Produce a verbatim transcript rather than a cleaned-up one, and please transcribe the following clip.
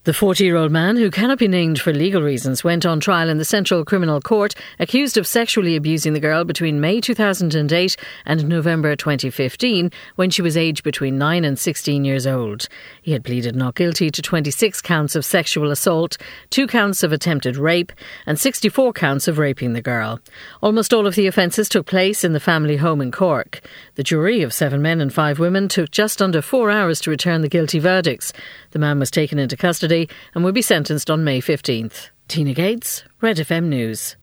The forty-year-old man, who cannot be named for legal reasons, went on trial in the Central Criminal Court accused of sexually abusing the girl between May two thousand eight and November twenty fifteen, when she was aged between nine and sixteen years old. He had pleaded not guilty to twenty-six counts of sexual assault, two counts of attempted rape and sixty-four counts of raping the girl. Almost all of the offences took place in the family home in Cork. The jury of seven men and five women took just under four hours to return the guilty verdicts. The man was taken into custody and will be sentenced on May fifteenth. Tina Gates, Red F M News.